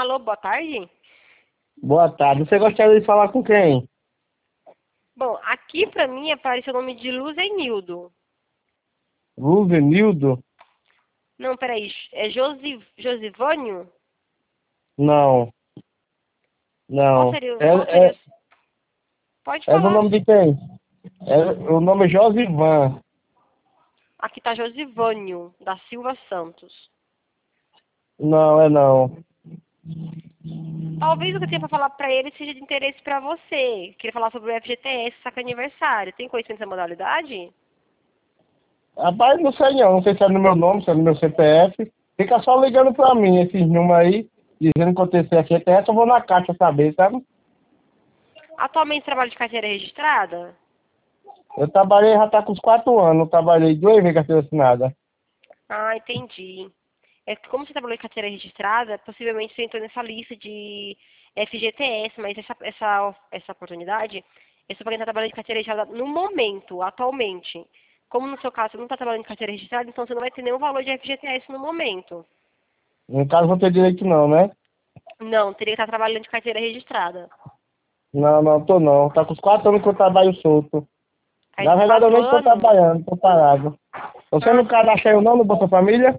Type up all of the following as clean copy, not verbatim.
Alô, boa tarde. Boa tarde. Você gostaria de falar com quem? Bom, aqui pra mim apareceu o nome de Luzenildo. Luzenildo? Não, peraí, é Josivânio? Não, Qual não. seria, qual É, seria? é, Pode é do falar. nome de quem? O nome é Josivan. Aqui tá Josivânio, da Silva Santos. Não, é não. Talvez o que eu tenha pra falar pra ele seja de interesse pra você. Queria falar sobre o FGTS, saca aniversário. Tem conhecimento dessa modalidade? Rapaz, não sei não. Não sei se é no meu nome, se é no meu CPF. Fica só ligando pra mim esses números aí, dizendo que eu tenho CFTS, eu vou na caixa saber, sabe? Atualmente trabalho de carteira registrada? Eu trabalhei, já tá com uns 4 anos. Eu trabalhei 2 vezes carteira assinada. Ah, entendi. É que como você trabalhou em carteira registrada, possivelmente você entrou nessa lista de FGTS, mas essa oportunidade é só para quem está trabalhando em carteira registrada no momento, atualmente. Como no seu caso você não está trabalhando em carteira registrada, então você não vai ter nenhum valor de FGTS no momento. No caso, vou ter direito não, né? Não, teria que estar trabalhando de carteira registrada. Não, não, tô não. Tá com uns 4 anos que eu trabalho solto. Faz Na uns verdade, eu 4 nem estou anos? trabalhando, estou parado. Você Ah, não cadastra eu não no Bolsa Família?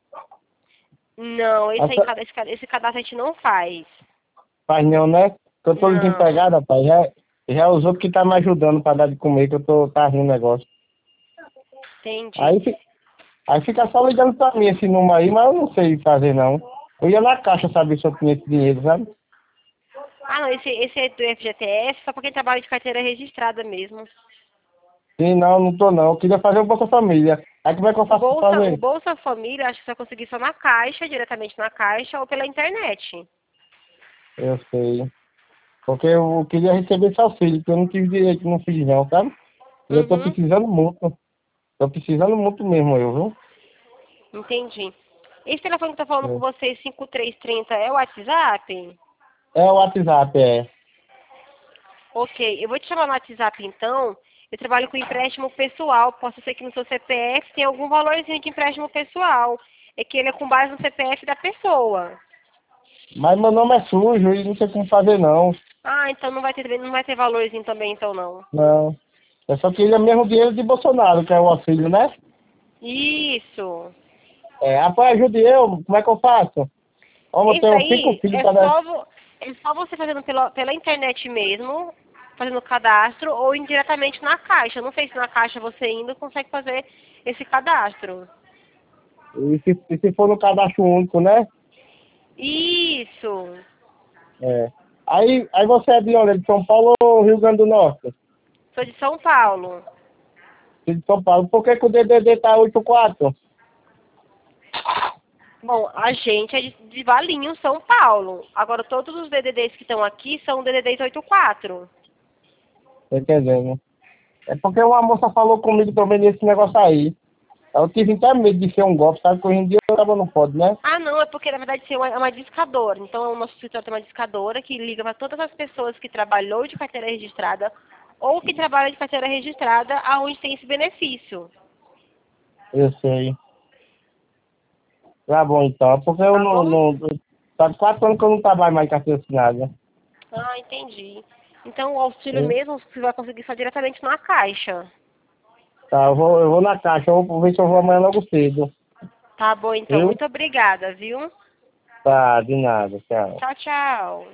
não, Essa- esse cadastro a gente não faz. Faz não, né? Que eu tô Não, desempregado, rapaz. Já é os outros que tá me ajudando pra dar de comer, que tá rindo o negócio. entendi. Aí, aí fica só ligando pra mim esse número aí, mas eu não sei fazer não. Eu ia na caixa saber se eu tinha esse dinheiro, sabe? Ah, não, esse é do FGTS, só para quem trabalha de carteira registrada mesmo. Sim, não, não tô não. Eu queria fazer o Bolsa Família. Aí como é que eu faço pra O fazer? Bolsa Família, acho que você vai conseguir só na Caixa, diretamente na Caixa ou pela internet. Eu sei. Porque eu queria receber esse auxílio, porque eu não tive direito, não fiz não, sabe? E eu tô Uhum, precisando muito. Tô precisando muito mesmo, eu, viu? entendi. Esse telefone que tá falando com É você, 5330, é o WhatsApp? É o WhatsApp, é. Ok, eu vou te chamar no WhatsApp então. Eu trabalho com empréstimo pessoal. Posso ser que no seu CPF tem algum valorzinho de empréstimo pessoal. É que ele é com base no CPF da pessoa. Mas meu nome é sujo e não sei como fazer não. Ah, então não vai ter valorzinho também, então não. Não. Eu só queria mesmo o dinheiro de Bolsonaro, que é o auxílio, né? Isso. É, rapaz, ajude eu, como é que eu faço? Como eu Isso tenho 5 aí filhos para dar. é só você fazendo pela internet mesmo, fazendo o cadastro, ou indiretamente na Caixa. Não sei se na Caixa você ainda consegue fazer esse cadastro. E se for no cadastro único, né? Isso. É. Aí você é de onde? De São Paulo ou Rio Grande do Norte? Sou de São Paulo. De São Paulo. Por que o DDD tá 84? Bom, a gente é de Valinho, São Paulo. Agora, todos os DDDs que estão aqui são DDDs 84. Tá entendendo? É porque uma moça falou comigo também nesse negócio aí. Eu tive até medo de ser um golpe, sabe? Que hoje em dia eu tava não pode, né? Ah, não, é porque na verdade isso é uma discadora. Então, o nosso escritório tem uma discadora que liga para todas as pessoas que trabalhou de carteira registrada ou que trabalham de carteira registrada aonde tem esse benefício. Eu sei. Tá bom então. Porque eu Tá não. bom? não faz 4 anos que eu não trabalho mais carteira assinada. Ah, entendi. Então, o auxílio Sim. mesmo você vai conseguir só diretamente na Caixa. Tá, eu vou na caixa, eu vou ver se eu vou amanhã logo cedo. Tá bom, então. Viu? Muito obrigada, viu? Tá, de nada, tchau. Tchau, tchau.